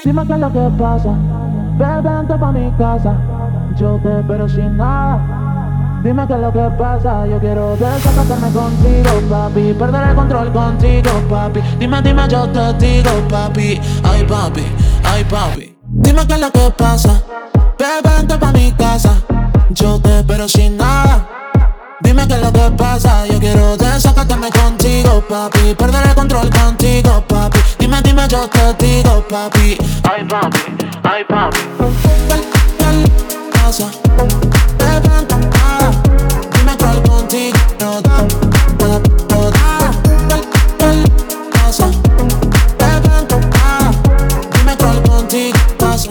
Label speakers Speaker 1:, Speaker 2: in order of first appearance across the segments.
Speaker 1: Dime qué es lo que pasa, vente pa' mi casa. Yo te espero sin nada. Dime qué es lo que pasa, yo quiero desacatarme contigo, papi. Perder el control contigo, papi. Dime, yo te digo, papi. Ay, papi, ay, papi. Dime qué es lo que pasa, vente pa' mi casa. Yo te espero sin nada. Dime qué es lo que pasa, yo quiero desacatarme contigo, papi. Perder el control contigo, papi. Dime, yo te digo, papi. Ay, papi, ay, papi. ¿Qué pasa? Vente nada. Dime cuál contigo no da, no da. ¿Qué pasa? Vente nada. Dime cuál contigo pasa.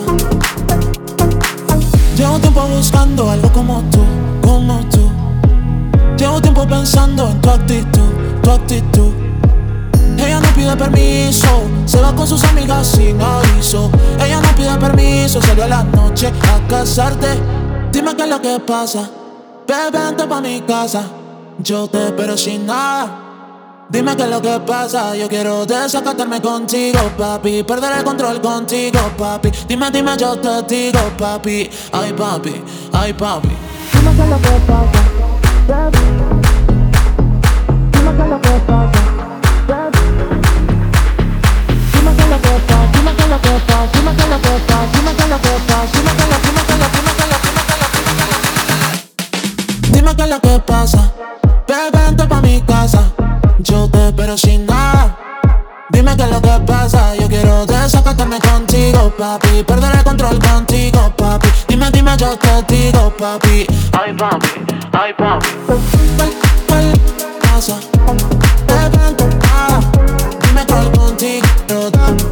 Speaker 1: Llevo tiempo buscando algo como tú, como tú. Llevo tiempo pensando en tu actitud, tu actitud. Ella no pide permiso, se va con sus amigas sin aviso. Ella no pide permiso, salió a la noche a casarte. Dime qué es lo que pasa, vente pa' mi casa. Yo te espero sin nada. Dime qué es lo que pasa, yo quiero desacatarme contigo, papi. Perder el control contigo, papi. Dime, yo te digo, papi. Ay, papi, ay, papi. Dime qué es lo que pasa, baby. Dime qué es lo que pasa, baby. Dime qué es lo que pasa, dime qué es lo que pasa, dime qué es lo que pasa, dime qué es lo que pasa, dime qué es lo que Dime qué es lo que pasa, vente pa' mi casa. Yo te espero sin nada. Dime qué es lo que pasa, yo quiero desacatarme contigo, papi. Perder el control contigo, papi. Dime, yo te digo, papi. Ay, papi, ay, papi. ¿Qué pasa? Vente nada. Dime cuál contigo no da.